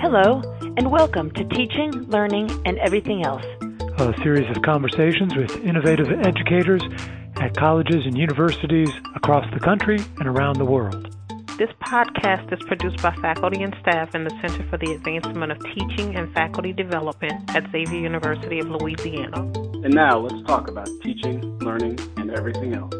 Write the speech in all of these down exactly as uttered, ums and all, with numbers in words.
Hello, and welcome to Teaching, Learning, and Everything Else, a series of conversations with innovative educators at colleges and universities across the country and around the world. This podcast is produced by faculty and staff in the Center for the Advancement of Teaching and Faculty Development at Xavier University of Louisiana. And now let's talk about teaching, learning, and everything else.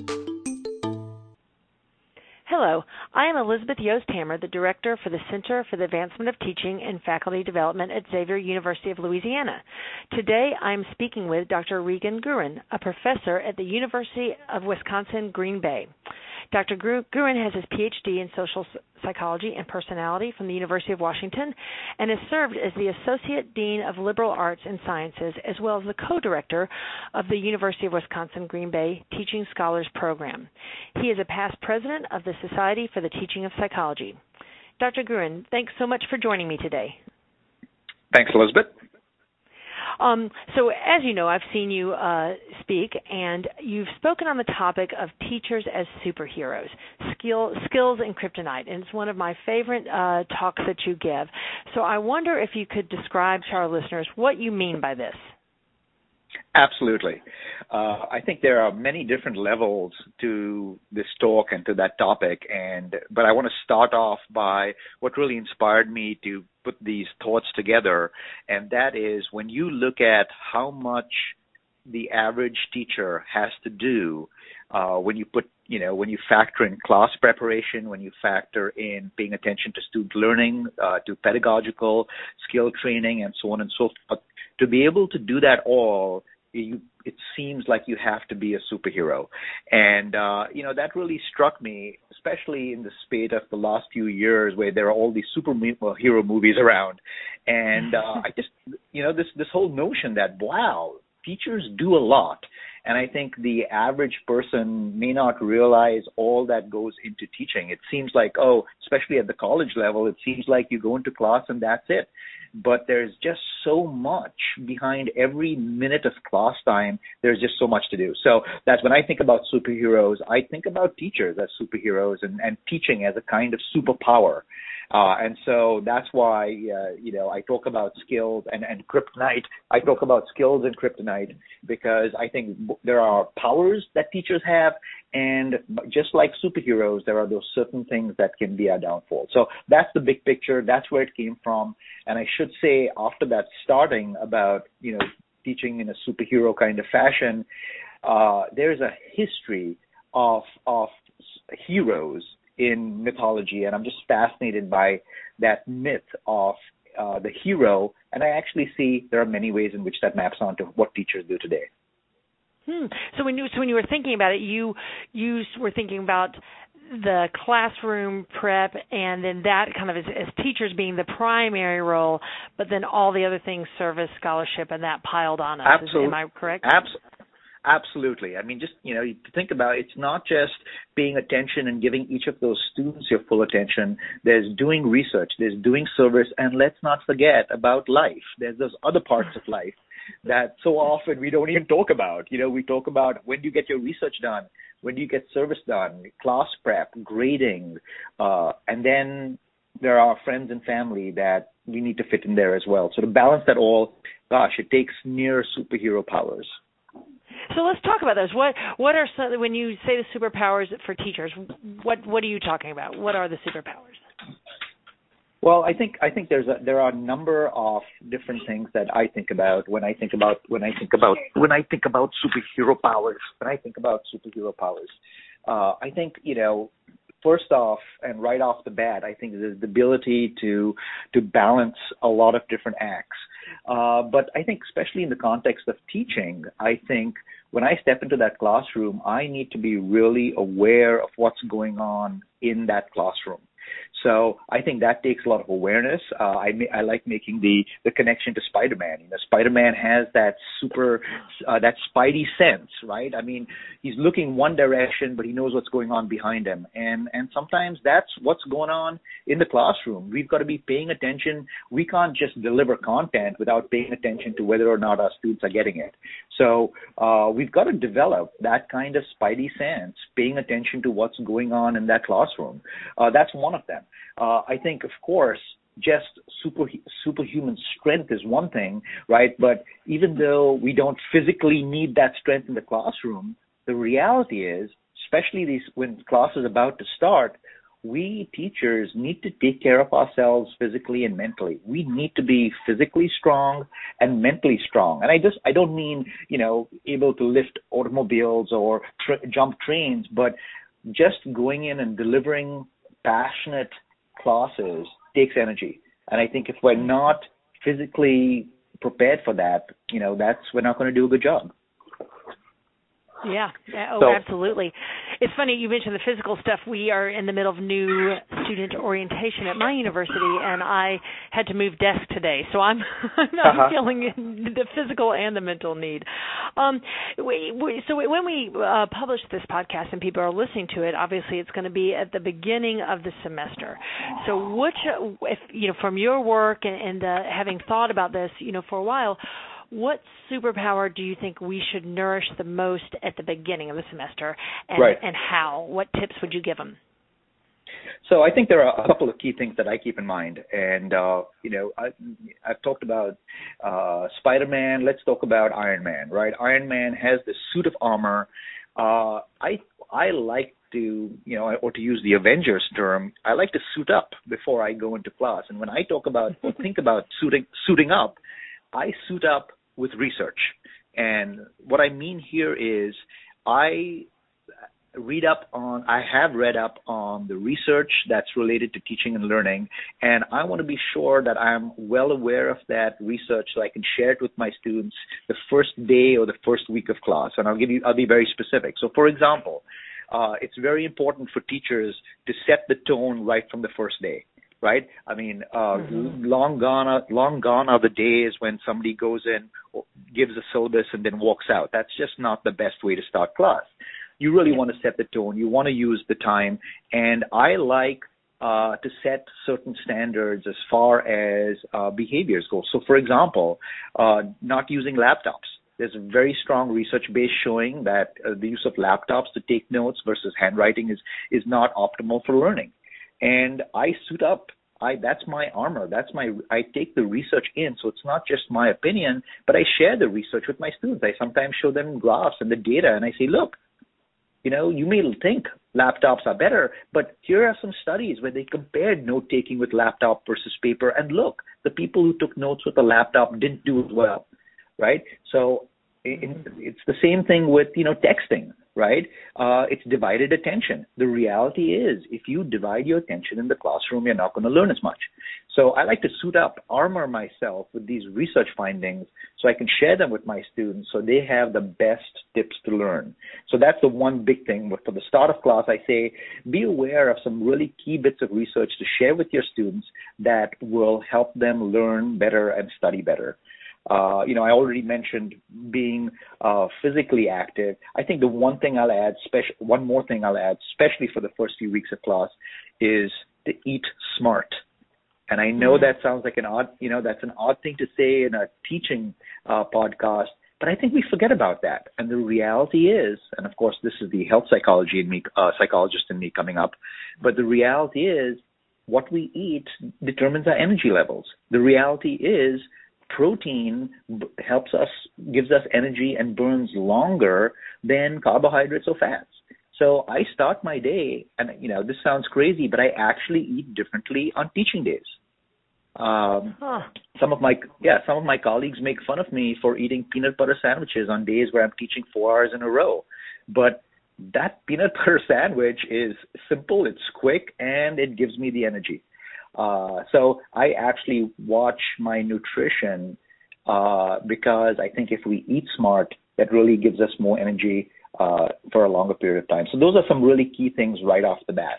Hello, I am Elizabeth Yost Hammer, the Director for the Center for the Advancement of Teaching and Faculty Development at Xavier University of Louisiana. Today I am speaking with Doctor Regan Guerin, a professor at the University of Wisconsin-Green Bay. Doctor Guerin has his P H D in social psychology and personality from the University of Washington and has served as the Associate Dean of Liberal Arts and Sciences as well as the co-director of the University of Wisconsin-Green Bay Teaching Scholars Program. He is a past president of the Society for the Teaching of Psychology. Doctor Guerin, thanks so much for joining me today. Thanks, Elizabeth. Um, so as you know, I've seen you uh, speak, and you've spoken on the topic of teachers as superheroes, skill, skills and kryptonite, and it's one of my favorite uh, talks that you give. So I wonder if you could describe to our listeners what you mean by this. Absolutely. Uh, I think there are many different levels to this talk and to that topic, and but I want to start off by what really inspired me to put these thoughts together, and that is when you look at how much the average teacher has to do uh, when you put, you know, when you factor in class preparation, when you factor in paying attention to student learning, uh, to pedagogical skill training, and so on and so forth. To be able to do that all, you, it seems like you have to be a superhero. And, uh, you know, that really struck me, especially in the spate of the last few years where there are all these superhero movies around. And uh, I just, you know, this, this whole notion that, wow, teachers do a lot. And I think the average person may not realize all that goes into teaching. It seems like, oh, especially at the college level, it seems like you go into class and that's it. But there's just so much behind every minute of class time. There's just so much to do. So that's when I think about superheroes, I think about teachers as superheroes and, and teaching as a kind of superpower. Uh, and so that's why, uh, you know, I talk about skills and, and kryptonite. I talk about skills and kryptonite because I think there are powers that teachers have, and just like superheroes, there are those certain things that can be our downfall. So that's the big picture. That's where it came from. And I should say after that starting about, you know, teaching in a superhero kind of fashion, uh, there's a history of of heroes in mythology, and I'm just fascinated by that myth of uh, the hero, and I actually see there are many ways in which that maps onto what teachers do today. Hmm. So when you so when you were thinking about it, you you were thinking about the classroom prep, and then that kind of as, as teachers being the primary role, but then all the other things, service, scholarship, and that piled on us. Absolutely. Is, am I correct? Absolutely. Absolutely. I mean, just, you know, you think about it, it's not just paying attention and giving each of those students your full attention. There's doing research, there's doing service, and let's not forget about life. There's those other parts of life that so often we don't even talk about. You know, we talk about when do you get your research done, when do you get service done, class prep, grading, uh, and then there are friends and family that we need to fit in there as well. So to balance that all, gosh, it takes near superhero powers. So let's talk about those. What what are some, when you say the superpowers for teachers? What what are you talking about? What are the superpowers? Well, I think I think there's a, there are a number of different things that I think about when I think about when I think about when I think about superhero powers. When I think about superhero powers, uh, I think you know. First off, and right off the bat, I think there's the ability to to balance a lot of different acts. Uh, but I think especially in the context of teaching, I think when I step into that classroom, I need to be really aware of what's going on in that classroom. So I think that takes a lot of awareness. Uh, I I like making the, the connection to Spider-Man. You know, Spider-Man has that super, uh, that spidey sense, right? I mean, he's looking one direction, but he knows what's going on behind him. And, and sometimes that's what's going on in the classroom. We've got to be paying attention. We can't just deliver content without paying attention to whether or not our students are getting it. So uh, we've got to develop that kind of spidey sense, paying attention to what's going on in that classroom. Uh, that's one of them. Uh, I think, of course, just super superhuman strength is one thing, right? But even though we don't physically need that strength in the classroom, the reality is, especially these when class is about to start, we teachers need to take care of ourselves physically and mentally. We need to be physically strong and mentally strong. And I just, I don't mean, you know, able to lift automobiles or tra- jump trains, but just going in and delivering passionate classes takes energy. And I think if we're not physically prepared for that, you know, that's, we're not going to do a good job. Yeah. Oh, so, absolutely. It's funny you mentioned the physical stuff. We are in the middle of new student orientation at my university, and I had to move desk today, so I'm I'm uh-huh. feeling the physical and the mental need. Um, we, we, so when we uh, publish this podcast and people are listening to it, obviously it's going to be at the beginning of the semester. So, which, if you know, from your work and, and uh, having thought about this, you know, for a while, what superpower do you think we should nourish the most at the beginning of the semester, and, right. and how? What tips would you give them? So I think there are a couple of key things that I keep in mind. And, uh, you know, I, I've talked about uh, Spider-Man. Let's talk about Iron Man, right? Iron Man has this suit of armor. Uh, I I like to, you know, or to use the Avengers term, I like to suit up before I go into class. And when I talk about or think about suiting suiting up, I suit up with research. And what I mean here is I read up on, I have read up on the research that's related to teaching and learning, and I want to be sure that I'm well aware of that research so I can share it with my students the first day or the first week of class. And I'll give you, I'll be very specific. So for example, uh, it's very important for teachers to set the tone right from the first day. Right? I mean, uh, mm-hmm. long gone, are, long gone are the days when somebody goes in, gives a syllabus, and then walks out. That's just not the best way to start class. You really want to set the tone. You want to use the time. And I like uh, to set certain standards as far as uh, behaviors go. So, for example, uh, not using laptops. There's a very strong research base showing that uh, the use of laptops to take notes versus handwriting is is not optimal for learning. And I suit up. I that's my armor. That's my. I take the research in, so it's not just my opinion, but I share the research with my students. I sometimes show them graphs and the data, and I say, look, you know, you may think laptops are better, but here are some studies where they compared note taking with laptop versus paper, and look, the people who took notes with a laptop didn't do as well, right? So it, it's the same thing with you know texting. Right? Uh, it's divided attention. The reality is, if you divide your attention in the classroom, you're not going to learn as much. So I like to suit up, armor myself with these research findings so I can share them with my students so they have the best tips to learn. So that's the one big thing. But for the start of class, I say, be aware of some really key bits of research to share with your students that will help them learn better and study better. Uh, you know, I already mentioned being uh, physically active. I think the one thing I'll add, speci- one more thing I'll add, especially for the first few weeks of class, is to eat smart. And I know mm-hmm. that sounds like an odd, you know, that's an odd thing to say in a teaching uh, podcast, but I think we forget about that. And the reality is, and of course, this is the health psychology in me, uh, psychologist in me coming up, but the reality is, what we eat determines our energy levels. The reality is, protein helps us, gives us energy and burns longer than carbohydrates or fats. So I start my day, and you know this sounds crazy, but I actually eat differently on teaching days. Um, huh. Some of my yeah, some of my colleagues make fun of me for eating peanut butter sandwiches on days where I'm teaching four hours in a row, but that peanut butter sandwich is simple, it's quick, and it gives me the energy. Uh, so I actually watch my nutrition uh, because I think if we eat smart, that really gives us more energy uh, for a longer period of time. So those are some really key things right off the bat.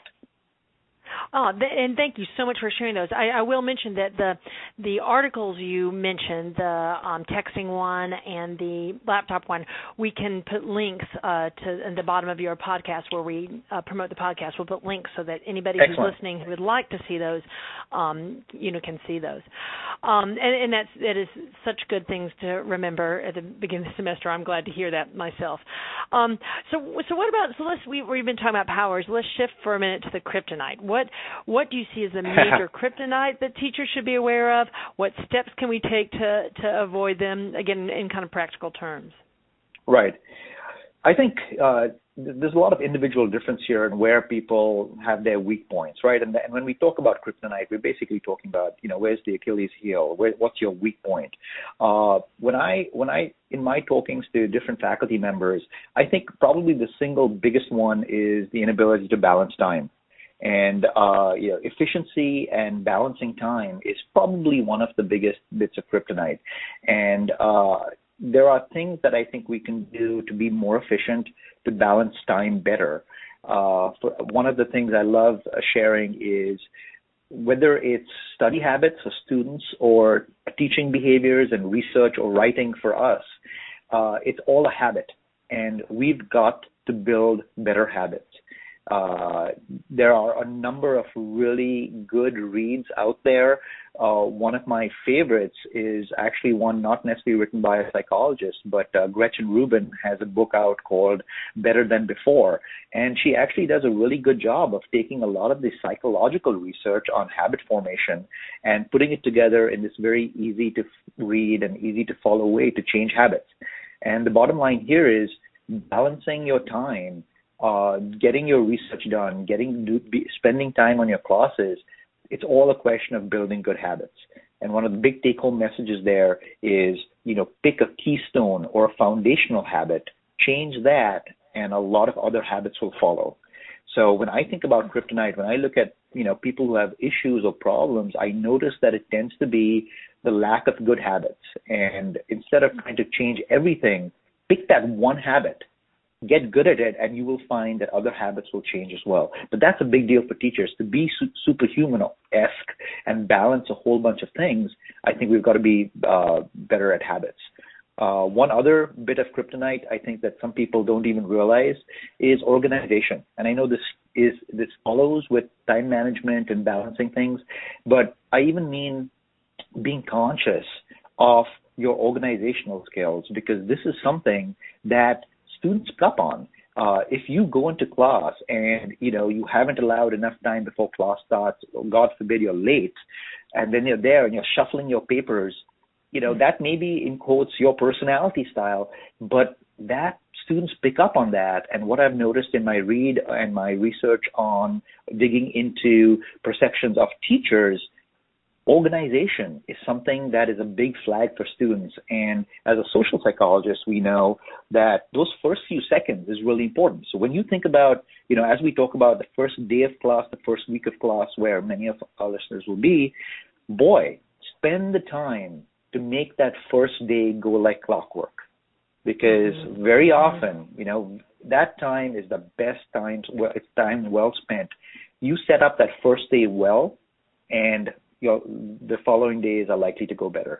Oh, th- and thank you so much for sharing those. I, I will mention that the the articles you mentioned, the um, texting one and the laptop one, we can put links uh, to in the bottom of your podcast where we uh, promote the podcast. We'll put links so that anybody Excellent. who's listening who would like to see those, um, you know, can see those. Um, and, and that's that is such good things to remember at the beginning of the semester. I'm glad to hear that myself. Um, so so what about so let's we we've been talking about powers. Let's shift for a minute to the kryptonite. What what what do you see as the major kryptonite that teachers should be aware of? What steps can we take to, to avoid them, again, in kind of practical terms? Right. I think uh, there's a lot of individual difference here in where people have their weak points, right? And, and when we talk about kryptonite, we're basically talking about, you know, where's the Achilles heel? Where, what's your weak point? Uh, when I, when I, in my talkings to different faculty members, I think probably the single biggest one is the inability to balance time. And uh, you know, efficiency and balancing time is probably one of the biggest bits of kryptonite. And uh, there are things that I think we can do to be more efficient, to balance time better. Uh, for, one of the things I love sharing is whether it's study habits for students or teaching behaviors and research or writing for us, uh, it's all a habit. And we've got to build better habits. Uh, there are a number of really good reads out there. Uh, one of my favorites is actually one not necessarily written by a psychologist, but uh, Gretchen Rubin has a book out called Better Than Before. And she actually does a really good job of taking a lot of the psychological research on habit formation and putting it together in this very easy to read and easy to follow way to change habits. And the bottom line here is balancing your time, Uh, getting your research done, getting do, be, spending time on your classes, it's all a question of building good habits. And one of the big take-home messages there is, you know, pick a keystone or a foundational habit, change that, and a lot of other habits will follow. So when I think about kryptonite, when I look at, you know, people who have issues or problems, I notice that it tends to be the lack of good habits. And instead of trying to change everything, pick that one habit, get good at it, and you will find that other habits will change as well. But that's a big deal for teachers. To be su- superhuman-esque and balance a whole bunch of things, I think we've got to be uh, better at habits. Uh, one other bit of kryptonite I think that some people don't even realize is organization. And I know this is this follows with time management and balancing things, but I even mean being conscious of your organizational skills, because this is something that students pick up on. Uh, if you go into class and, you know, you haven't allowed enough time before class starts, or God forbid you're late, and then you're there and you're shuffling your papers, you know, that may be, in quotes, your personality style, but that students pick up on that. And what I've noticed in my read and my research on digging into perceptions of teachers, organization is something that is a big flag for students. And as a social psychologist, we know that those first few seconds is really important. So when you think about, you know, as we talk about the first day of class, the first week of class, where many of our listeners will be, boy, spend the time to make that first day go like clockwork. Because very often, you know, that time is the best time, it's time well spent. You set up that first day well, and Your, the following days are likely to go better.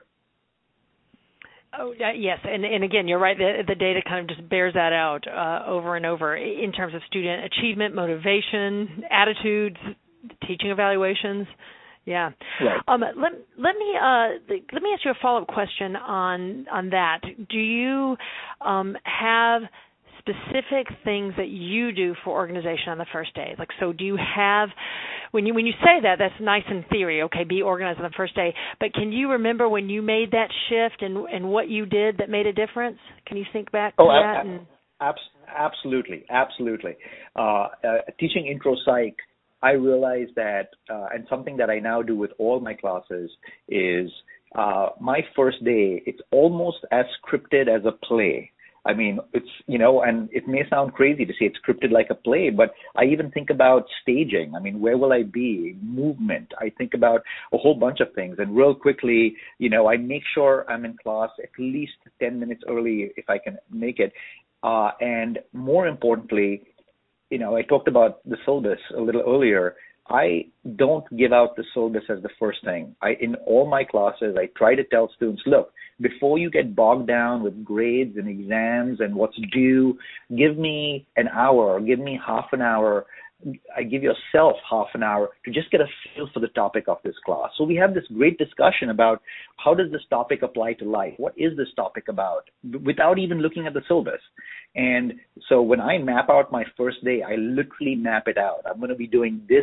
Oh, yes. And, and again, you're right. The, the data kind of just bears that out uh, over and over in terms of student achievement, motivation, attitudes, teaching evaluations. Yeah. Right. Um, let, let me uh, let me ask you a follow-up question on, on that. Do you um, have specific things that you do for organization on the first day? Like, so do you have, when you when you say that, that's nice in theory, okay, be organized on the first day, but can you remember when you made that shift and, and what you did that made a difference? Can you think back to oh, that? ab- and... ab- absolutely, absolutely. Uh, uh, teaching intro psych, I realized that, uh, and something that I now do with all my classes is uh, my first day, it's almost as scripted as a play. I mean, it's, you know, and it may sound crazy to say it's scripted like a play, but I even think about staging. I mean, where will I be? Movement. I think about a whole bunch of things. And real quickly, you know, I make sure I'm in class at least ten minutes early if I can make it. Uh, and more importantly, you know, I talked about the syllabus a little earlier. I don't give out the syllabus as the first thing. I, in all my classes, I try to tell students, look, before you get bogged down with grades and exams and what's due, give me an hour or give me half an hour. I give yourself half an hour to just get a feel for the topic of this class. So we have this great discussion about how does this topic apply to life? What is this topic about? Without even looking at the syllabus. And so when I map out my first day, I literally map it out. I'm going to be doing this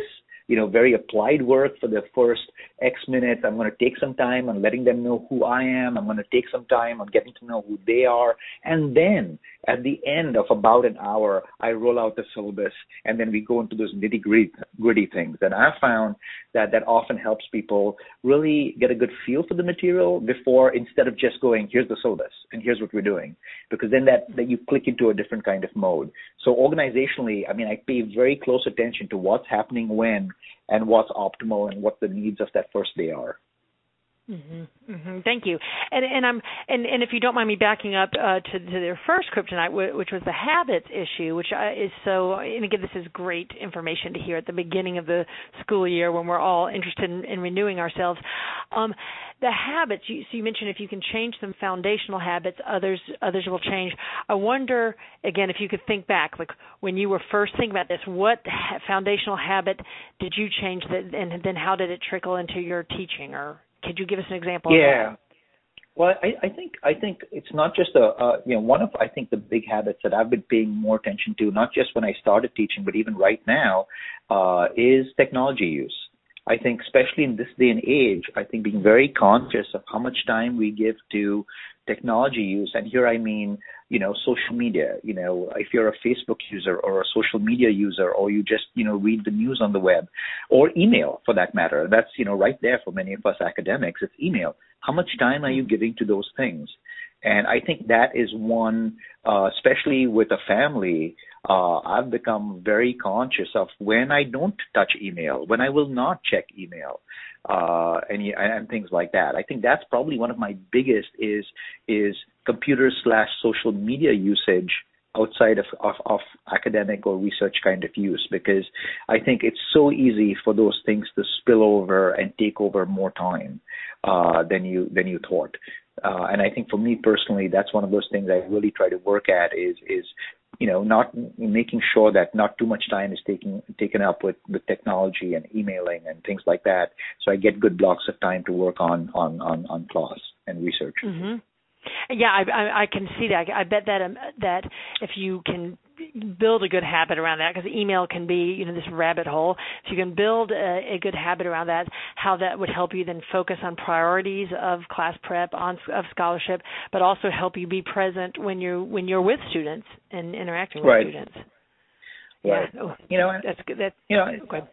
you know, very applied work for the first X minutes. I'm going to take some time on letting them know who I am. I'm going to take some time on getting to know who they are. And then at the end of about an hour, I roll out the syllabus, and then we go into those nitty-gritty gritty things. And I found that that often helps people really get a good feel for the material before, instead of just going, here's the syllabus and here's what we're doing, because then that, that you click into a different kind of mode. So organizationally, I mean, I pay very close attention to what's happening when and what's optimal and what the needs of that first day are. Mm-hmm, mm-hmm. Thank you. And and I'm and, and if you don't mind me backing up uh, to, to their first kryptonite, w- which was the habits issue, which I, is so. And again, this is great information to hear at the beginning of the school year when we're all interested in, in renewing ourselves. Um, the habits. You, so you mentioned if you can change some foundational habits, others others will change. I wonder again if you could think back, like when you were first thinking about this, what ha- foundational habit did you change, that, and then how did it trickle into your teaching? Or could you give us an example yeah. of that? Well, I, I think I think it's not just a, a you know one of I think the big habits that I've been paying more attention to, not just when I started teaching, but even right now, uh, is technology use. I think especially in this day and age, I think being very conscious of how much time we give to technology use. And here I mean, you know, social media. You know, if you're a Facebook user or a social media user, or you just, you know, read the news on the web, or email for that matter. That's, you know, right there for many of us academics. It's email. How much time are you giving to those things? And I think that is one, uh, especially with a family, uh, I've become very conscious of when I don't touch email, when I will not check email, uh, and, and things like that. I think that's probably one of my biggest is is computer slash social media usage outside of, of, of academic or research kind of use, because I think it's so easy for those things to spill over and take over more time uh, than you than you thought. Uh, and I think for me personally, that's one of those things I really try to work at is, is you know, not making sure that not too much time is taken taken up with, with technology and emailing and things like that. So I get good blocks of time to work on, on, on, on class and research. Mm-hmm. Yeah, I, I, I can see that. I bet that um, that if you can build a good habit around that, because email can be, you know, this rabbit hole. If you can build a, a good habit around that, how that would help you then focus on priorities of class prep, on of scholarship, but also help you be present when you're when you're with students and interacting with right. students. Right. Yeah. Oh, you know, that's good. That's, you know. okay.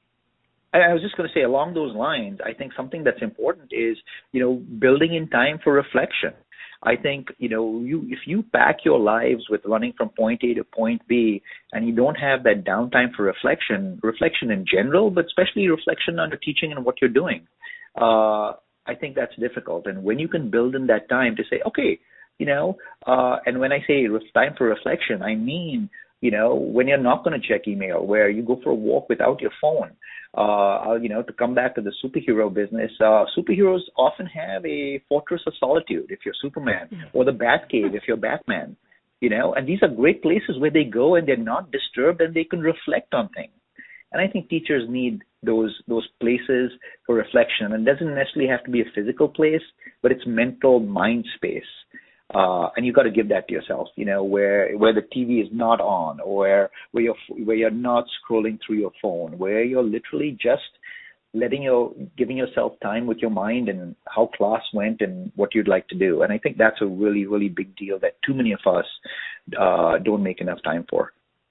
I was just going to say, along those lines, I think something that's important is, you know, building in time for reflection. I think, you know, you if you pack your lives with running from point A to point B and you don't have that downtime for reflection, reflection in general, but especially reflection under teaching and what you're doing, uh, I think that's difficult. And when you can build in that time to say, okay, you know, uh, and when I say time for reflection, I mean, you know, when you're not going to check email, where you go for a walk without your phone. Uh, you know, to come back to the superhero business, uh, superheroes often have a fortress of solitude if you're Superman, or the Batcave if you're Batman, you know, and these are great places where they go and they're not disturbed and they can reflect on things. And I think teachers need those those places for reflection. And it doesn't necessarily have to be a physical place, but it's mental mind space. Uh, and you got to give that to yourself, you know, where where the T V is not on, or where where you're where you're not scrolling through your phone, where you're literally just letting your giving yourself time with your mind and how class went and what you'd like to do. And I think that's a really really big deal that too many of us uh, don't make enough time for.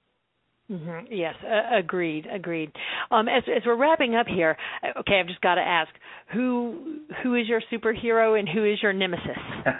Mm-hmm. Yes, uh, agreed, agreed. Um, as as we're wrapping up here, okay, I've just got to ask, who who is your superhero and who is your nemesis?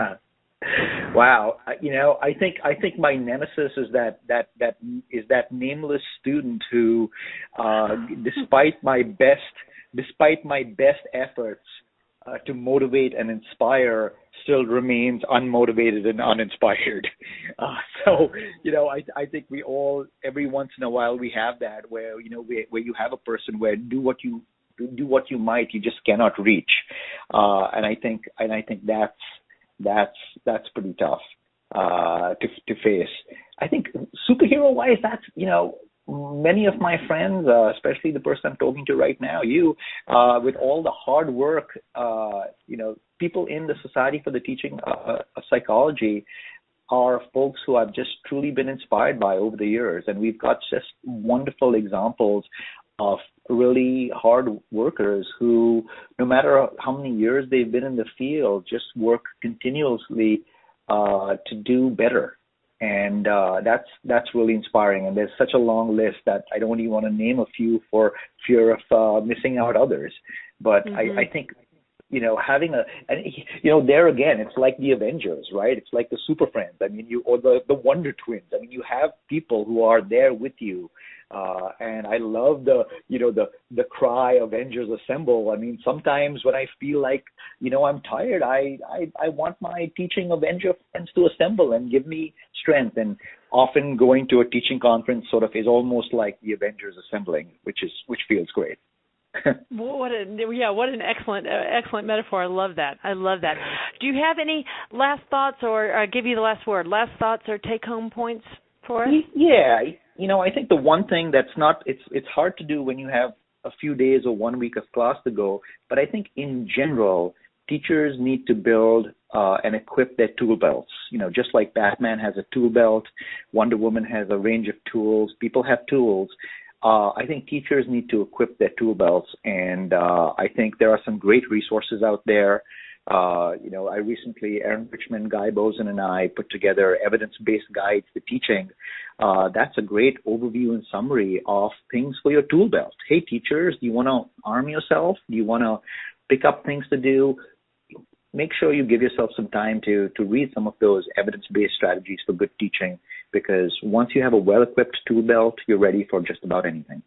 Wow, you know, I think I think my nemesis is that that that is that nameless student who, uh, despite my best despite my best efforts uh, to motivate and inspire, still remains unmotivated and uninspired. Uh, so, you know, I I think we all every once in a while we have that where you know where, where you have a person where do what you do what you might, you just cannot reach, uh, and I think and I think that's. That's that's pretty tough uh, to to face. I think superhero-wise, that's, you know, many of my friends, uh, especially the person I'm talking to right now, you, uh, with all the hard work, uh, you know, people in the Society for the Teaching uh, of Psychology are folks who I've just truly been inspired by over the years. And we've got just wonderful examples of really hard workers who, no matter how many years they've been in the field, just work continuously uh, to do better. And uh, that's that's really inspiring. And there's such a long list that I don't even want to name a few for fear of uh, missing out others. But mm-hmm. I, I think, you know, having a, and, you know, there again, it's like the Avengers, right? It's like the Super Friends. I mean, you, or the, the Wonder Twins. I mean, you have people who are there with you. Uh, and I love the, you know, the, the cry Avengers Assemble. I mean, sometimes when I feel like, you know, I'm tired, I, I, I want my teaching Avenger friends to assemble and give me strength. And often going to a teaching conference sort of is almost like the Avengers assembling, which is, which feels great. What a yeah! What an excellent, uh, excellent metaphor. I love that. I love that. Do you have any last thoughts, or uh, give you the last word? Last thoughts or take-home points for us? Yeah, you know, I think the one thing that's not it's it's hard to do when you have a few days or one week of class to go. But I think in general, teachers need to build uh, and equip their tool belts. You know, just like Batman has a tool belt, Wonder Woman has a range of tools. People have tools. Uh, I think teachers need to equip their tool belts, and uh, I think there are some great resources out there. Uh, you know, I recently, Aaron Richmond, Guy Bozen, and I put together evidence-based guides to teaching. Uh, that's a great overview and summary of things for your tool belt. Hey, teachers, do you want to arm yourself? Do you want to pick up things to do? Make sure you give yourself some time to, to read some of those evidence-based strategies for good teaching, because once you have a well-equipped tool belt, you're ready for just about anything.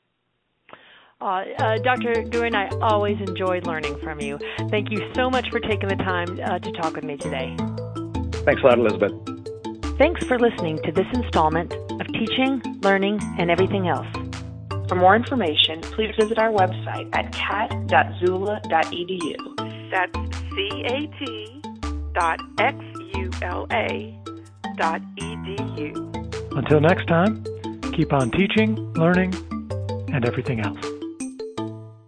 Uh, uh, Doctor Gurin, I always enjoy learning from you. Thank you so much for taking the time uh, to talk with me today. Thanks a lot, Elizabeth. Thanks for listening to this installment of Teaching, Learning, and Everything Else. For more information, please visit our website at cat dot zula dot e d u. That's C A T dot X U L A dot E D U. Until next time, keep on teaching, learning, and everything else.